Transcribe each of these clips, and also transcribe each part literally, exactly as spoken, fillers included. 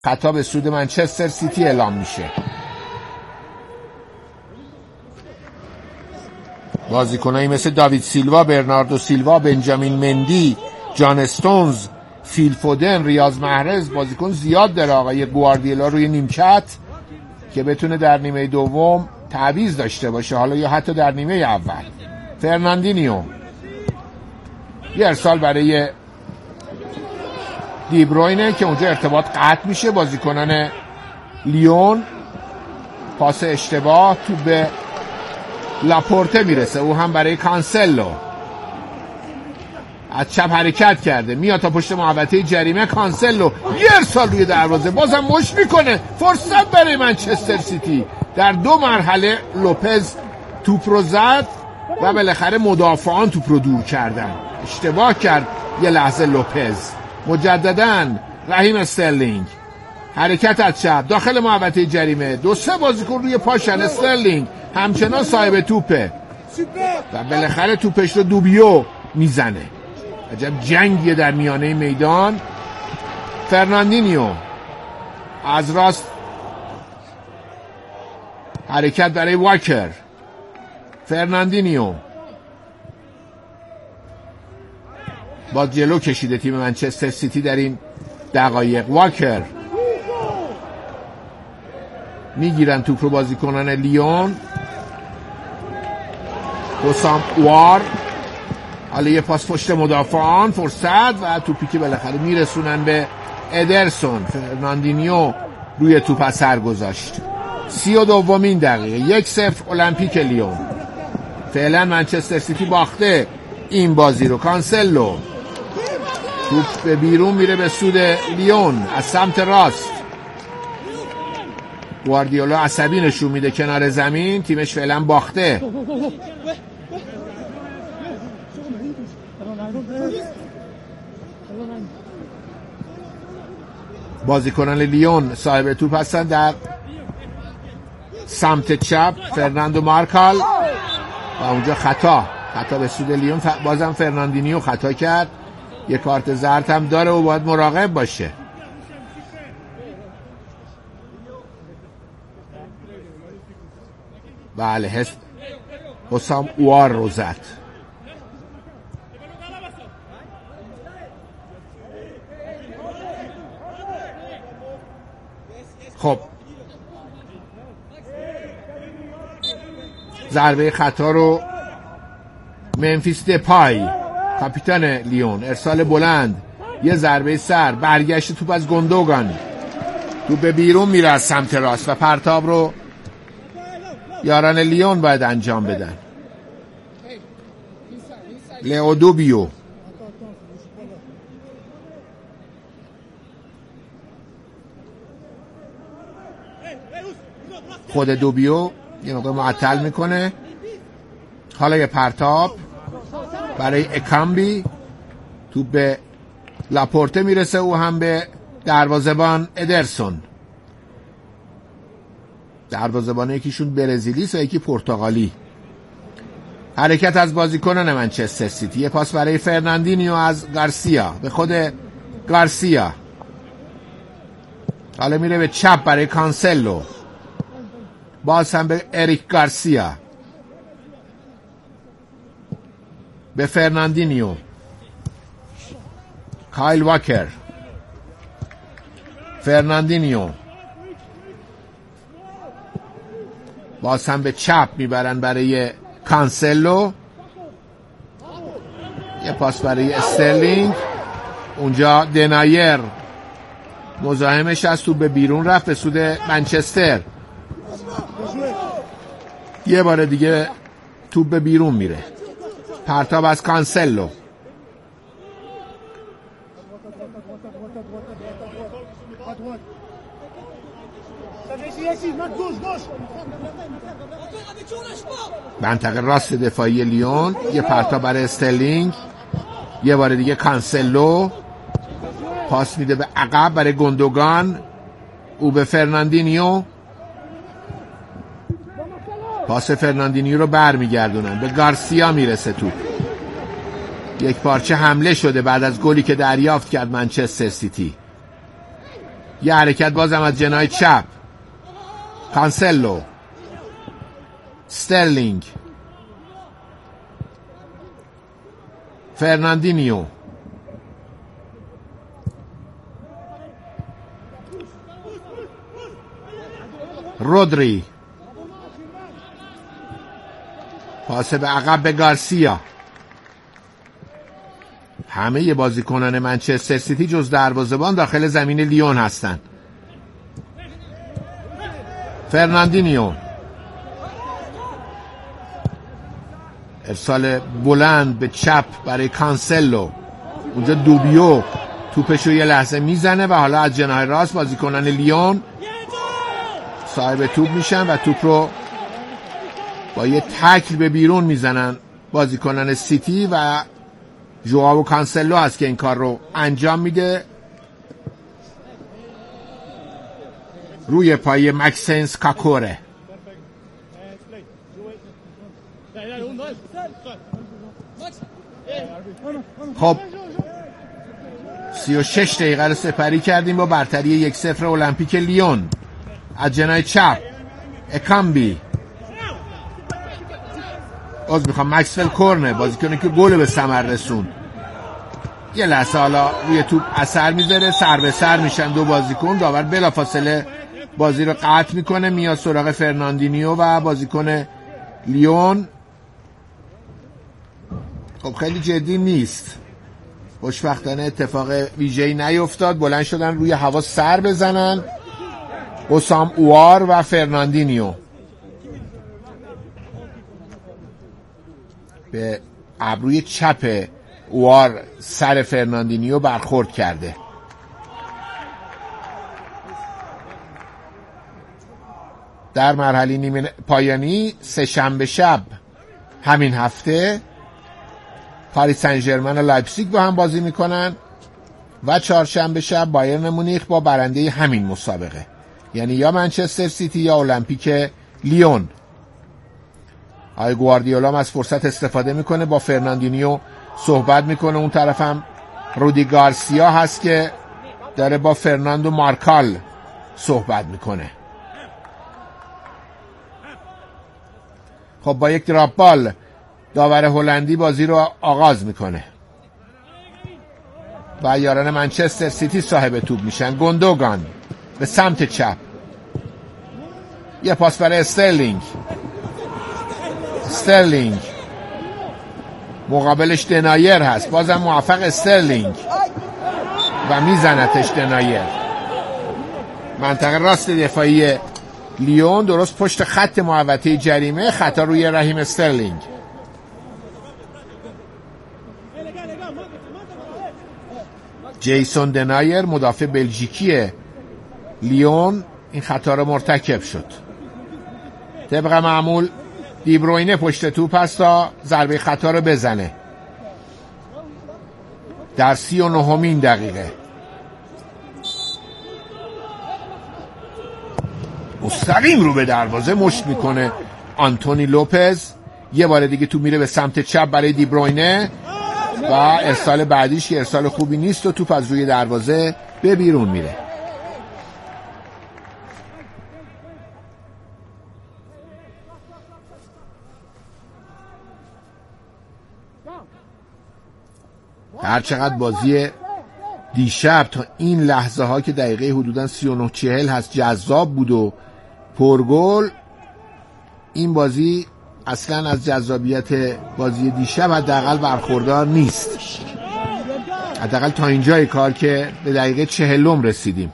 خطا به سود منچستر سیتی اعلام میشه. بازیکنایی مثل داوید سیلوا، برناردو سیلوا، بنجامین مندی، جان استونز، فیل فودن، ریاض محرز، بازیکن زیاد داره آقای گواردیولا روی نیمکت که بتونه در نیمه دوم تعویض داشته باشه، حالا یا حتی در نیمه اول. فرناندینیو یه ارسال برای دیبروینه که اونجا ارتباط قطع میشه. بازیکنان لیون پاس اشتباه، تو به لاپورته میرسه، او هم برای کانسلو از چپ حرکت کرده، میاد تا پشت محوطه جریمه. کانسلو یه ارسال روی دروازه، بازم مش میکنه. فرصت برای منچستر سیتی. در دو مرحله لوپز توپ رو زد و بالاخره مدافعان توپ رو دور کردن. اشتباه کرد یه لحظه لوپز. مجدداً رحیم استرلینگ، حرکت از چپ داخل محوطه جریمه، دو سه بازیکن روی پاشن. استرلینگ همچنان صاحب توپه و بالاخره توپش رو دوبیو میزنه. عجب جنگیه در میانه میدان. فرناندینیو از راست حرکت برای واکر. فرناندینیو با جلو کشیده تیم منچستر سیتی در این دقایق. واکر میگیرن توپ رو بازیکنان لیون. حسام اوار، حالا یه پاس پشت مدافعان، فرصت و توپی که بالاخره میرسونن به ادرسون. فرناندینیو روی توپ اثر گذاشت. سی و دومین دقیقه، یک صفر المپیک لیون. فعلا منچستر سیتی باخته این بازی رو. کانسلو توپ به بیرون میره به سود لیون از سمت راست. گواردیولا عصبی نشون میده کنار زمین، تیمش فعلا باخته. بازیکنان لیون صاحب توپ هستن در سمت چپ. فرناندو مارکال و اونجا خطا خطا به سود لیون. بازم فرناندینیو خطا کرد، یه کارت زرد هم داره و باید مراقب باشه. بله، حس حسام اوار رو زد. خب ضربه خطا رو منفیس دپای، کاپیتان لیون، ارسال بلند، یه ضربه سر، برگشت توپ از گوندوگان، توپ به بیرون میره از سمت راست و پرتاب رو یاران لیون باید انجام بدن. لئو دوبیو خود دوبیو یه مقدار معطل میکنه. حالا یه پرتاب برای اکامبی، توپ به لاپورته میرسه، او هم به دروازه‌بان ادرسون. دروازه‌بان یکیشون برزیلی و یکی پرتغالی. حرکت از بازیکنان منچستر سیتی، یه پاس برای فرناندینیو از گارسیا به خود گارسیا، حالا میره به چپ برای کانسلو، باز هم به اریک گارسیا، به فرناندینیو، کایل واکر، فرناندینیو، باز هم به چپ میبرن برای کانسلو، یه پاس برای استرلینگ، اونجا دنایر مزاحمش از تو به بیرون رفت به سود منچستر. یه بار دیگه توپ به بیرون میره، پرتاب از کانسلو، منطقه راست دفاعی لیون، یه پرتاب برای استرلینگ، یه بار دیگه کانسلو پاس میده به عقب برای گوندوگان، او به فرناندینیو، پاس فرناندینیو رو بر میگردونن، به گارسیا میرسه توپ. یک پارچه حمله شده بعد از گلی که دریافت کرد منچستر سیتی. یه حرکت بازم از جناح چپ. کانسلو، استرلینگ، فرناندینیو، رودری، پاس به عقب به گارسیا. همه بازیکنان منچستر سیتی جز دروازه‌بان داخل زمین لیون هستند. فرناندینیو، ارسال بلند به چپ برای کانسلو. اونجا دوبیو توپشو یه لحظه میزنه و حالا از جناح راست بازیکنان لیون صاحب توپ میشن و توپ رو با یه تکل به بیرون میزنن بازیکنان سیتی و ژوئاو کانسلو هست که این کار رو انجام میده. روی پای مکسنس کاکوره. خب سی و شش دقیقه رو سپری کردیم با برتری یک صفر المپیک لیون. از جناح چپ اکامبی، از میخوام مکسول کورنه، بازیکنی که گل به ثمر رسون. یه لحظه حالا روی توپ اثر میذاره، سر به سر میشن دو بازیکن. داور بلافاصله بازی رو قطع میکنه، میاد سراغ فرناندینیو و بازیکن لیون. خب خیلی جدی نیست، خوشبختانه اتفاق ویژه‌ای نیفتاد. بلند شدن روی هوا سر بزنن اوسام اوار و فرناندینیو. به ابروی چپ اوار سر فرناندینیو برخورد کرده. در مرحله نیمه پایانی سه شنبه شب همین هفته پاریس سن ژرمن و لایپزیگ با هم بازی میکنن و چهارشنبه شب بایرن مونیخ با برنده همین مسابقه، یعنی یا منچستر سیتی یا المپیک لیون. آقای گواردیولا هم از فرصت استفاده میکنه، با فرناندینیو صحبت میکنه. اون طرف هم رودی گارسیا هست که داره با فرناندو مارکال صحبت میکنه. خب با یک دراپ بال داور هلندی بازی رو آغاز میکنه و یاران منچستر سیتی صاحب توپ میشن. گوندوگان به سمت چپ، یه پاس برای استرلینگ. استرلینگ مقابلش دنایر هست، بازم موفق استرلینگ و میزنتش دنایر. منطقه راست دفاعی لیون درست پشت خط محوطه جریمه، خطا روی رحیم استرلینگ. جیسون دنایر مدافع بلژیکی لیون این خطا رو مرتکب شد. طبق معمول دیبروینه پشت توپ هست تا ضربه خطا رو بزنه در سی و نهمین دقیقه. مستقیم رو به دروازه مشت میکنه آنتونی لوپز. یه بار دیگه تو میره به سمت چپ برای دیبروینه و ارسال بعدیش که ارسال خوبی نیست و توپ از روی دروازه به بیرون میره. هر چقدر بازی دیشب تا این لحظه ها که دقیقه حدوداً سی و نه چهل هست جذاب بود و پرگل، این بازی اصلا از جذابیت بازی دیشب حداقل برخوردار نیست. حداقل تا اینجای کار که به دقیقه چهلم رسیدیم.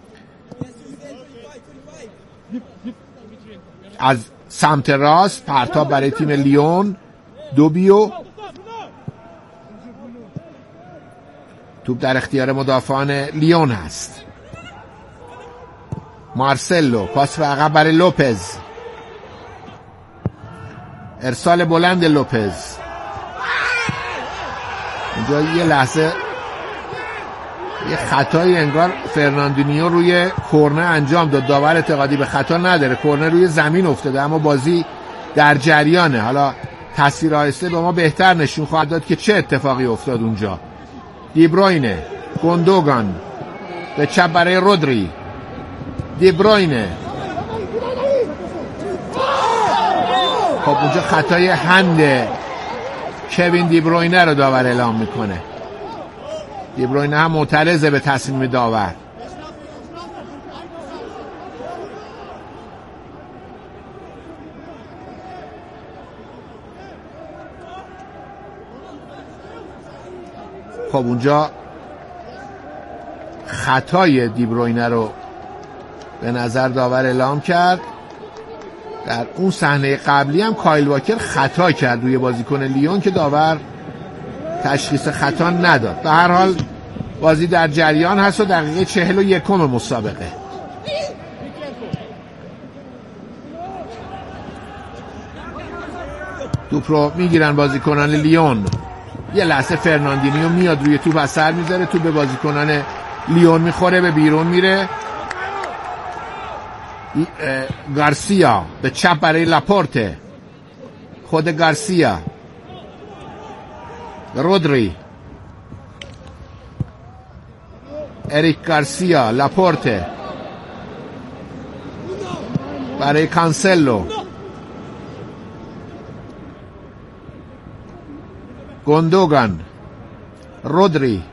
از سمت راست پرتاب برای تیم لیون. دوبیو توپ در اختیار مدافعان لیون هست. مارسلو پاس به عقب برای لوپز. ارسال بلند لوپز. اینجا یه لحظه یه خطای انگار فرناندینیو روی کورنر انجام داد. داور اعتقادی به خطا نداره، کورنر روی زمین افتاده اما بازی در جریانه. حالا تصویر آهسته به ما بهتر نشون خواهد داد که چه اتفاقی افتاد اونجا. دیبروینه، گوندوگان، به چپ برای رودری. دیبروینه. خب اونجا خطای هند کوین دیبروینه رو داور اعلام میکنه. دیبروینه هم معترضه به تصمیم داور. خب اونجا خطای دیبروینه رو به نظر داور اعلام کرد. در اون صحنه قبلی هم کایل واکر خطا کرد روی بازیکن لیون که داور تشخیص خطا نداد. به هر حال بازی در جریان هست و دقیقه چهل و یکم مسابقه. توپ رو میگیرن بازیکنان لیون. یه لحظه فرناندینیو میاد روی توپ اثر میذاره، توپ به بازیکنان لیون میخوره، به بیرون میره. گارسیا به چپ برای لاپورته. خود گارسیا. رودری. اریک گارسیا. لاپورته برای کانسلو. گوندوگان. رودری.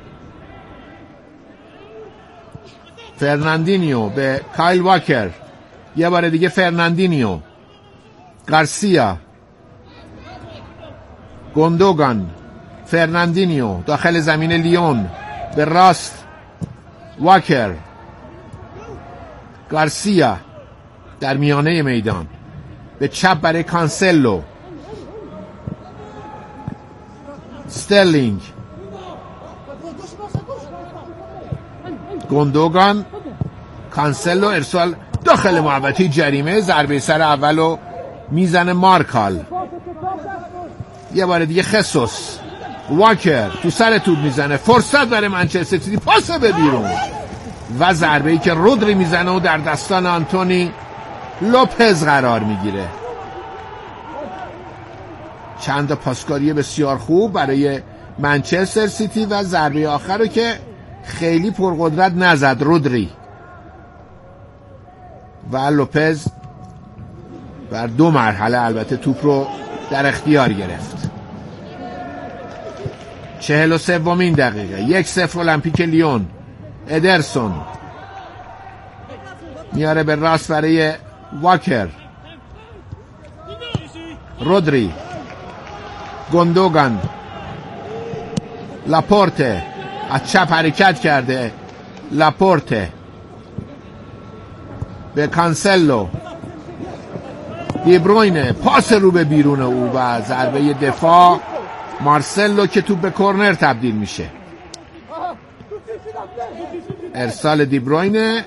فرناندینیو به کایل واکر. یه بار دیگه فرناندینیو. گارسیا. گوندوگان. فرناندینیو داخل زمین لیون. به راست واکر. گارسیا در میانه میدان. به چپ برای کانسلو. استرلینگ. گوندوگان. کانسلو. ارسال داخل محوطه جریمه. ضربه سر اولو میزنه مارکال. یه بار دیگه خصوص. واکر تو سر توپ میزنه. فرصت برای منچستر سیتی. پاس به بیرون و ضربه‌ای که رودری میزنه و در دستان آنتونی لوپز قرار میگیره. چند پاسکاری بسیار خوب برای منچستر سیتی و ضربه آخر رو که خیلی پرقدرت نزد رودری و لوپز بر دو مرحله البته توپ رو در اختیار گرفت. چهل و سومین دقیقه. یک صفر المپیک لیون. ادرسون میاره به راست برای واکر. رودری. گوندوگان. لاپورته از چپ حرکت کرده. لاپورته به کانسلو. دیبروینه پاس رو به بیرون او و ضربه دفاع مارسلو که توپ به کرنر تبدیل میشه. ارسال دیبروینه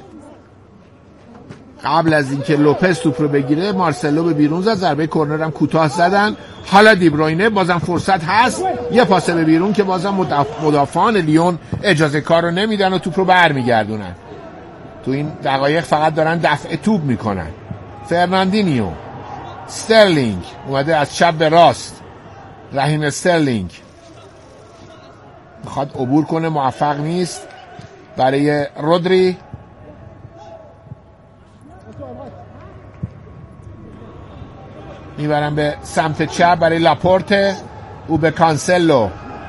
قبل از اینکه لوپز توپ رو بگیره مارسلو به بیرون زد. ضربه کرنر هم کوتاه زدن. حالا دیبروینه بازم فرصت هست. یه پاس به بیرون که بازم مدافعان لیون اجازه کار رو نمیدن و توپ رو برمیگردونن. تو این دقایق فقط دارن دفع توپ میکنن. فرناندینیو. استرلینگ اومده از چپ به راست. رحیم استرلینگ میخواد عبور کنه، موفق نیست. برای رودری. میبرن به سمت چپ برای لاپورته. او به کانسلو.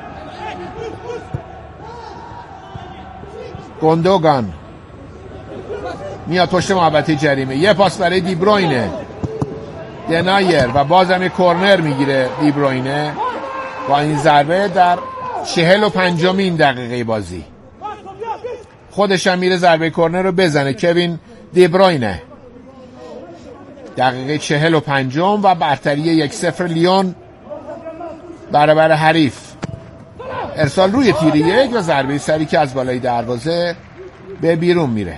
گوندوگان میاد پشت محوطه جریمه. یه پاس برای دیبروینه. دنایر و بازم یه کورنر میگیره دیبروینه با این ضربه در چهل و پنجمین دقیقه بازی. خودش هم میره ضربه کورنر رو بزنه. کوین دیبروینه. دقیقه چهل و پنجم و برتری یک صفر لیون برابر حریف. ارسال روی تیر یک و ضربه سری که از بالای دروازه به بیرون میره.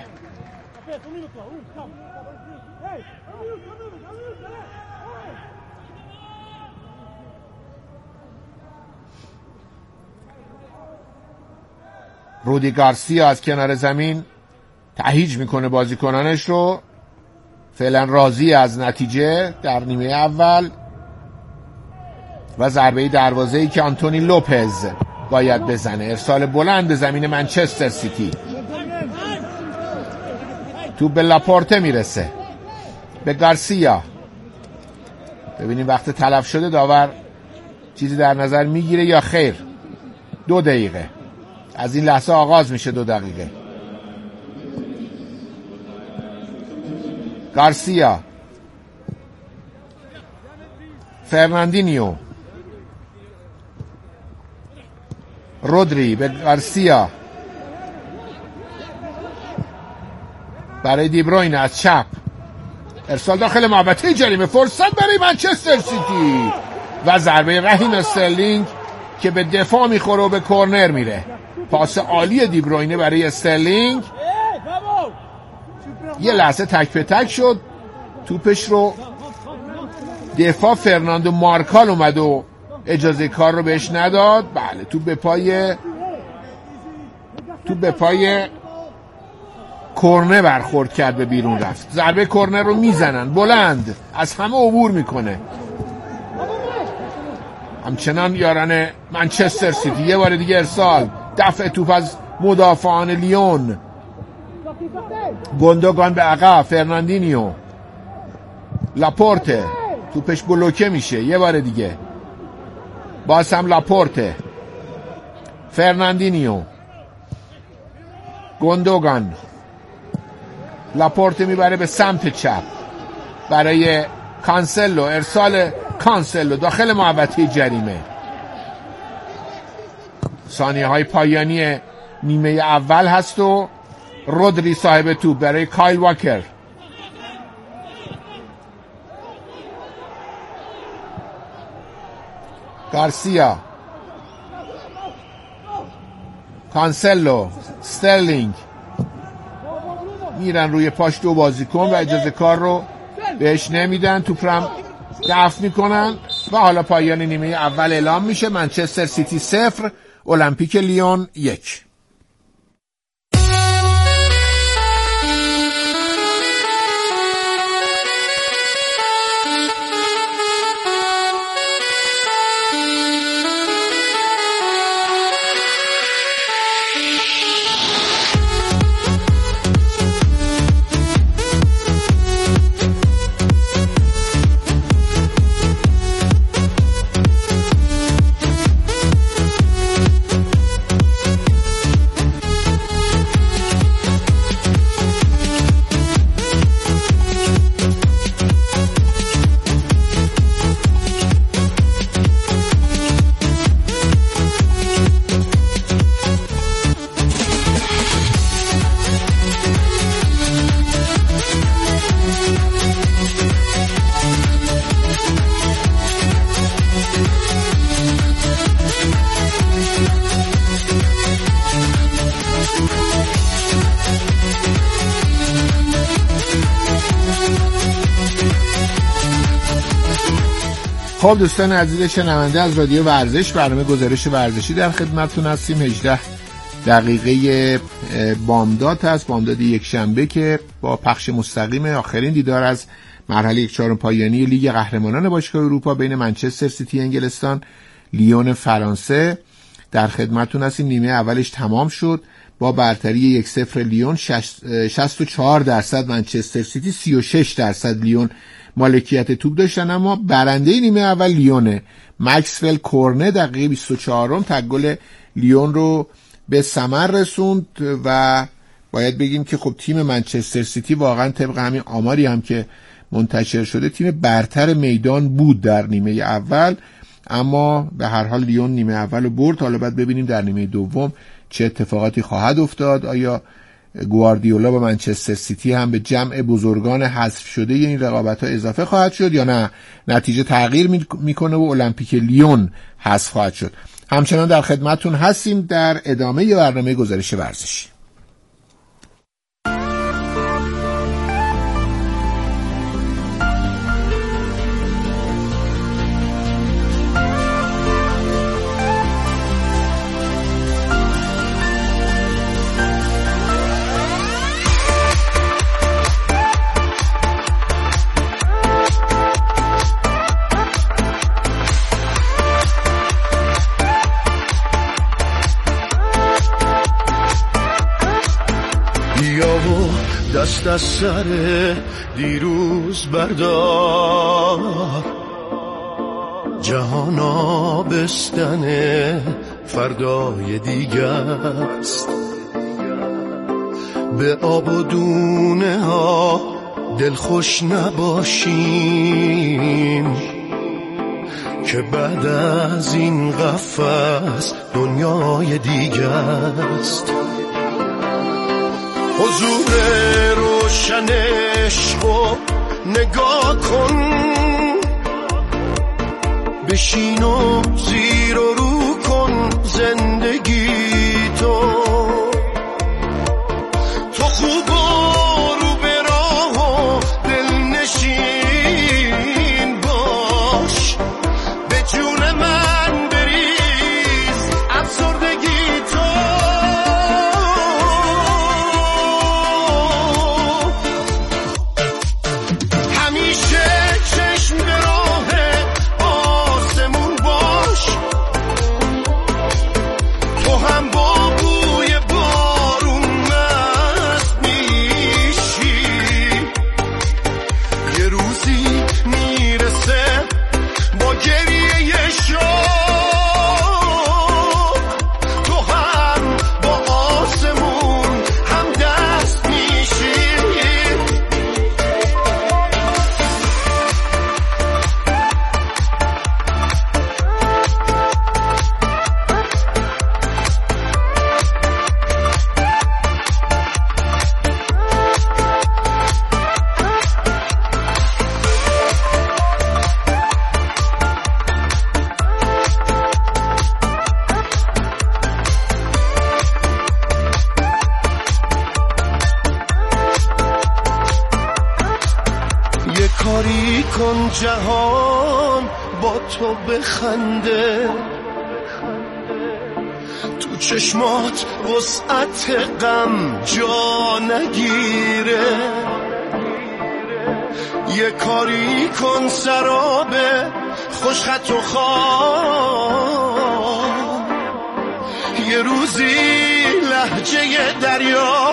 رودی گارسیا از کنار زمین تهیج میکنه بازیکنانش رو. فعلا راضی از نتیجه در نیمه اول و ضربه دروازه‌ای که آنتونی لوپز باید بزنه. ارسال بلند به زمین منچستر سیتی. تو به لاپورته میرسه، به گارسیا. ببینیم وقت تلف شده داور چیزی در نظر میگیره یا خیر. دو دقیقه از این لحظه آغاز میشه. دو دقیقه. گارسیا، فرناندینیو، رودری به گارسیا، برای دیبروین از چپ، ارسال داخل محوطه جریمه، فرصت برای منچستر سیتی و ضربه رحیم استرلینگ که به دفاع میخوره و به کورنر میره. پاس عالی دیبروینه برای استرلینگ، یه لحظه تک به تک شد، توپش رو دفاع فرناندو مارکال اومد و اجازه کار رو بهش نداد. بله توپ به پای توپ به پای کورنر برخورد کرد، به بیرون رفت. ضربه کورنر رو میزنن بلند، از همه عبور میکنه. همچنان یاران منچستر سیتی. یه بار دیگه ارسال، دفع توپ از مدافعان لیون. گوندوگان به عقب، فرناندینیو، لاپورته، توپش بلوکه میشه. یه بار دیگه باز هم لاپورته، فرناندینیو، گوندوگان، لاپورته میبره به سمت چپ برای کانسلو، ارسال کانسلو داخل محوطه جریمه. ثانیه های پایانی نیمه اول هست و رودری صاحب توپ برای کایل واکر. گارسیا، کانسلو، استرلینگ میرن روی پاش دو بازیکن و اجازه کار رو بهش نمیدن. توپرم دفع میکنن و حالا پایان نیمه اول اعلام میشه. منچستر سیتی صفر، المپیک لیون یک. خب دوستان عزیز شنونده از رادیو ورزش، برنامه گزارش ورزشی در خدمتتون هستیم. هجده دقیقه بامداد هست، بامداد یک شنبه که با پخش مستقیم آخرین دیدار از مرحله یک چهارم پایانی لیگ قهرمانان باشگاه اروپا بین منچستر سیتی انگلستان لیون فرانسه در خدمتتون هستیم. نیمه اولش تمام شد با برتری یک صفر لیون. شصت و چهار درصد منچستر سیتی، سی و شش درصد لیون مالکیت توپ داشتن، اما برنده نیمه اول لیونه. مکسول کورنه دقیقه بیست و چهارم تک گل لیون رو به ثمر رسوند و باید بگیم که خب تیم منچستر سیتی واقعا طبق همین آماری هم که منتشر شده تیم برتر میدان بود در نیمه اول، اما به هر حال لیون نیمه اول رو برد. حالا باید ببینیم در نیمه دوم چه اتفاقاتی خواهد افتاد. آیا گواردیولا با منچستر سیتی هم به جمع بزرگان حذف شده این رقابت‌ها اضافه خواهد شد یا نه نتیجه تغییر میکنه و المپیک لیون حذف خواهد شد؟ همچنان در خدمتتون هستیم در ادامه برنامه گزارش ورزشی. از سر دیروز بردار، جهان آبستن فردای دیگه است. به آب و دونه ها دلخوش نباشیم که بعد از این قفس دنیای دیگه است. حضور روشن عشقو نگاه کن، بشین و زیر و رو کن زندگی تو. تو خوب و رو به راه و دلنشین باش، به جون من بریز افسردگی تو. همیشه چشم به راه آسمون باش، تو هم با بوی بارون مست میشی. یه روزی میرسه با گریه شوق، تو هم با آسمون هم دست میشی. یه کاری کن جهان با تو بخنده، تو چشمات وسعت غم جا نگیره. یه کاری کن سراب خوشخط و خام، یه روزی لهجه دریا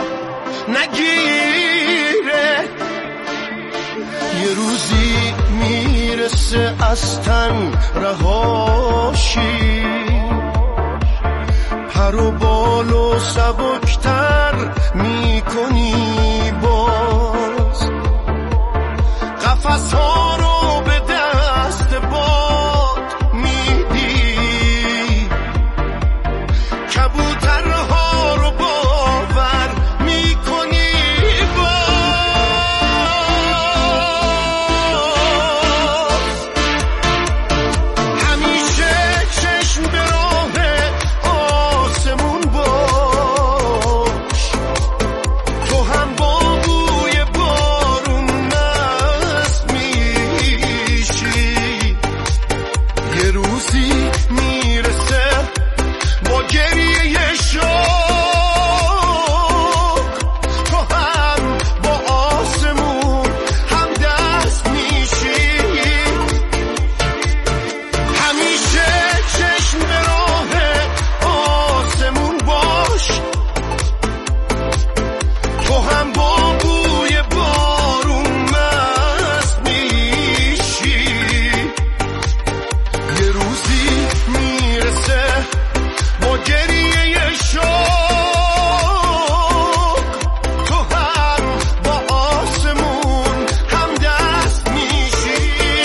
نگیره. یه روزی میرسه از تن رهاشی، پر و بال و سبکتر میکنی باز. قفس ها رو به دست باد میدی، کبوترها رو باور میکنی باز. همیشه چشم به راه آسمون باش، تو هم با بوی بارون مست میشی. یه روزی میرسه با گریه شوق، تو هم با آسمون هم دست میشی. همیشه چشم به راه آسمون باش، تو هم با بوی بارون مست میشی. یه روزی میرسه با گریه شوق، تو هم با آسمون هم دست میشی.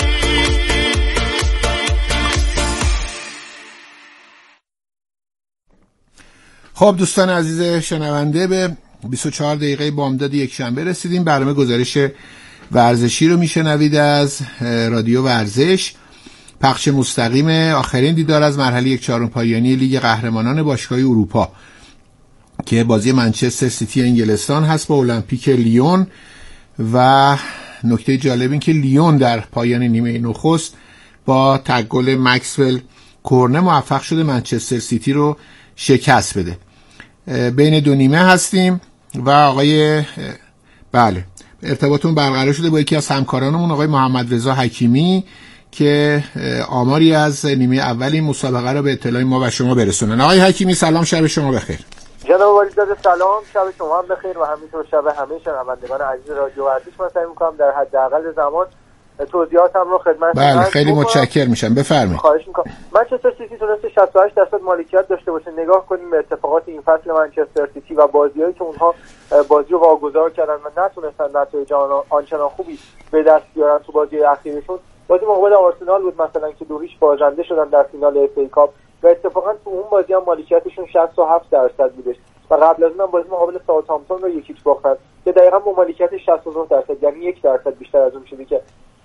خب دوستان عزیز شنونده، به بیست و چهار دقیقه بامداد یک شنبه رسیدیم. برنامه گزارش ورزشی رو میشنوید از رادیو ورزش، پخش مستقیم آخرین دیدار از مرحله یک چهارم پایانی لیگ قهرمانان باشگاه‌های اروپا که بازی منچستر سیتی انگلستان هست با المپیک لیون. و نکته جالب این که لیون در پایان نیمه نخست با تک گل مکسول کورنه موفق شده منچستر سیتی رو شکست بده. بین دو نیمه هستیم و آقای بله ارتباطمون برقرار شده با یکی از همکارانمون آقای محمد رضا حکیمی که آماری از نیمه اول این مسابقه رو به اطلاع ما و شما برسونن. آقای حکیمی سلام، شب شما بخیر. جناب والیزاده سلام، شب شما هم بخیر و همینطور شب همه شنوندگان عزیز رادیو ورزش. من سعی می‌کنم در حداقل زمان توضیحاتم رو خدمت بله خیلی متشکرم میشم، بفرمایید. خواهش می‌کنم. منچستر سیتی تونسته شصت و هشت درصد مالکیت داشته باشه. نگاه کنیم به اتفاقات این فصل منچستر سیتی و بازی‌هایی که اونها بازی رو واگذار کردن و نتونستن نتایج آنچنان خوبی به دست بیارن تو بازی اخیرشون. بازی مقابل آرسنال بود مثلا که دو هیچ بازنده شدن در فینال اف ای کاپ و اتفاقا تو اون بازی هم مالکیتشون شصت و هفت درصد بودش و قبل از اون هم بازی مقابل ساوثهامپتون رو یکیچ باختن که دقیقاً با مالکیت شصت و نه درصد، یعنی یک درصد بیشتر از اون چیزی که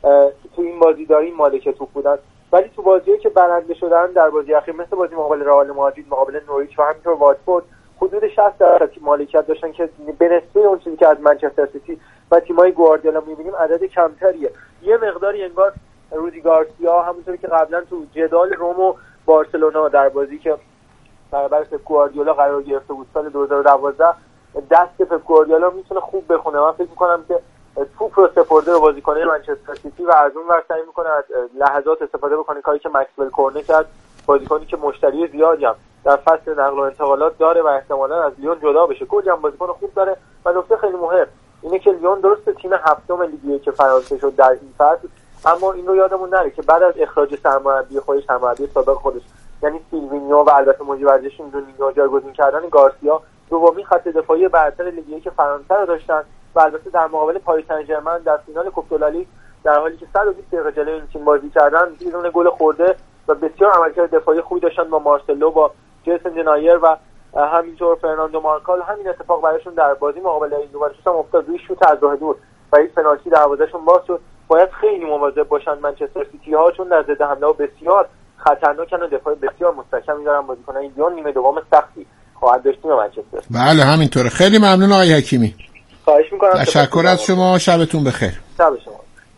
تو این بازی داریم مالک توپ بودن. ولی تو بازیایی که برنده شدن در بازی اخیر مثل بازی مقابل رئال مادرید، مقابل نوریچ و همینطور واتفورد حدود شصت درصد مالکیت داشتن که به نسبت اون چیزی که از منچستر سیتی و تیم‌های گواردیولا می‌بینیم عدد کمتریه. یه مقداری انگار رودی گارسیا همونطوری که قبلا تو جدال روم و بارسلونا در بازی که برابر پپ گواردیولا قرار گرفته بود سال دو هزار و دوازده دست پپ گواردیولا میتونه خوب بخونه. من فکر می‌کنم که توپ رو سپرده به بازیکن‌های منچستر سیتی و از اون ور سعی می‌کنه از لحظات استفاده بکنه، کاری که مکسول کورنه کرد، بازیکنی که مشتری زیادی هم در فصل نقل و انتقالات داره و احتمالاً از لیون جدا بشه. کلی هم بازیکن خوب داره و نکته خیلی مهم اینه که لیون درسته تیم هفتم لیگیه که فرانسه شد در این فصل، اما این رو یادمون نره که بعد از اخراج سرمربی خودش، سرمربی سابق خودش یعنی سیلوینیو و البته مدیر ورزشی دونینیو جایگزین کردن گارسیا، دومین خط دفاعی برتر لیگی که فرانسه رو داشتن و البته در مقابل پاریس سن ژرمن در فینال کوپ دو لالیگ در حالی که صد و بیست دقیقه جلوی این تیم بازی کردن بدون گل خورده و بسیار عملکرد دفاعی خوبی داشتن با مارسلو، با جیسن دنایر و همینطور فرناندو مارکال. همین اتفاق برایشون در بازی مقابل یوونتوس هم افتاد، روی شوت از راه دور و یک پنالتی دروازه‌شون باز شد. باید خیلی مواظب باشن منچستر سیتی ها چون در ضد حمله بسیار خطرناکن و دفاع بسیار مستحکمی دارن بازیکنان. این لیون نیمه دوم سختی خواهد داشت تیم منچستر. بله همینطوره. خیلی ممنون آقای حکیمی. خواهش می‌کنم. تشکر از شما، شبتون بخیر. شب شما.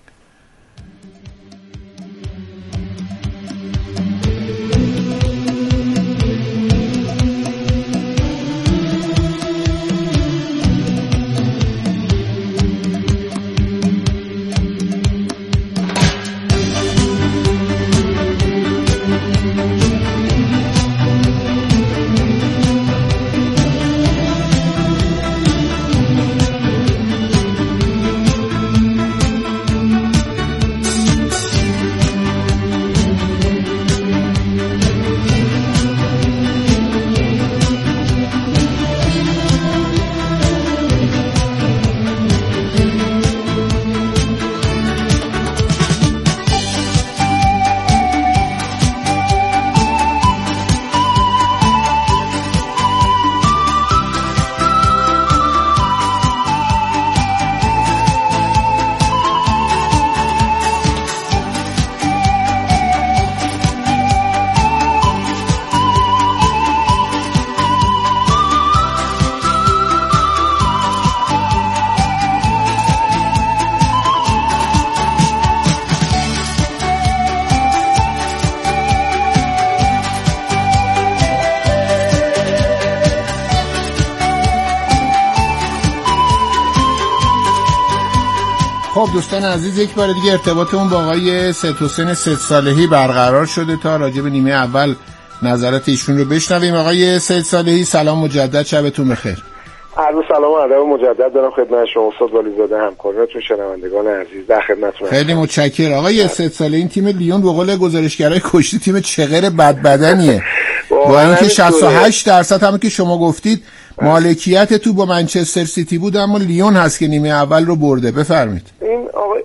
خب دوستان عزیز، یک بار دیگه ارتباطمون با آقای سید حسین سید صالحی برقرار شده تا راجع به نیمه اول نظرات ایشون رو بشنویم. آقای سید صالحی سلام مجدد، شبتون بخیر. عرض سلام و ادب مجدد دارم خدمت شما استاد والیزاده، همکارانتون، شنوندگان عزیز، در خدمتتونم. خیلی متشکرم آقای سید صالحی. این تیم لیون به قول گزارشگرای کشتی تیم چغر بدبدنیه با اینکه شصت و هشت درصد هم که شما گفتید مالکیت تو با منچستر سیتی بود، اما لیون هست که نیمه اول رو برده. بفرمایید. این آقای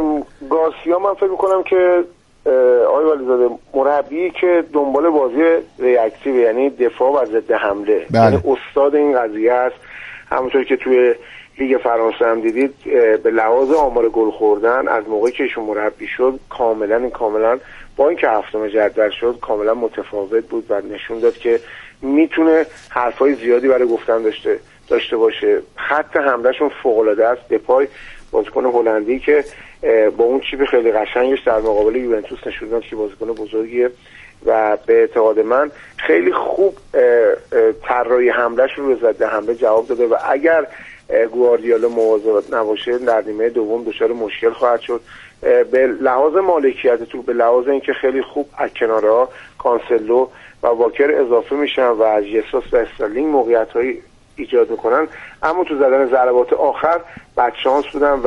گارسیا من فکر می‌کنم که آقای والیزاده مربی که دنبال بازی ریاکتیو یعنی دفاع و ضد حمله، یعنی استاد این قضیه است. همونطور که توی لیگ فرانسه هم دیدید به لحاظ آمار گل خوردن از موقعی که ایشون مربی شد کاملا این کاملا با اینکه هفتم جدول شد کاملا متفاوت بود و نشون داد که میتونه حرفای زیادی برای گفتن داشته داشته باشه. خط حملهشون فوق العاده است. دپای بازیکن هلندی که با اون چیپ خیلی قشنگش در مقابل یوونتوس نشون داد که بازیکن بزرگیه و به اعتقاد من خیلی خوب طراحی حملهشون رو ضد حمله جواب داده و اگر گواردیولا مواظب نباشه در نیمه دوم دچار مشکل خواهد شد. به لحاظ مالکیت توپ، به لحاظ اینکه خیلی خوب از کنارها کانسلو و واکر اضافه میشن و از ژسوس و استرلینگ موقعیت‌هایی ایجاد میکنن، اما تو زدن ضربات آخر بدشانس بودن و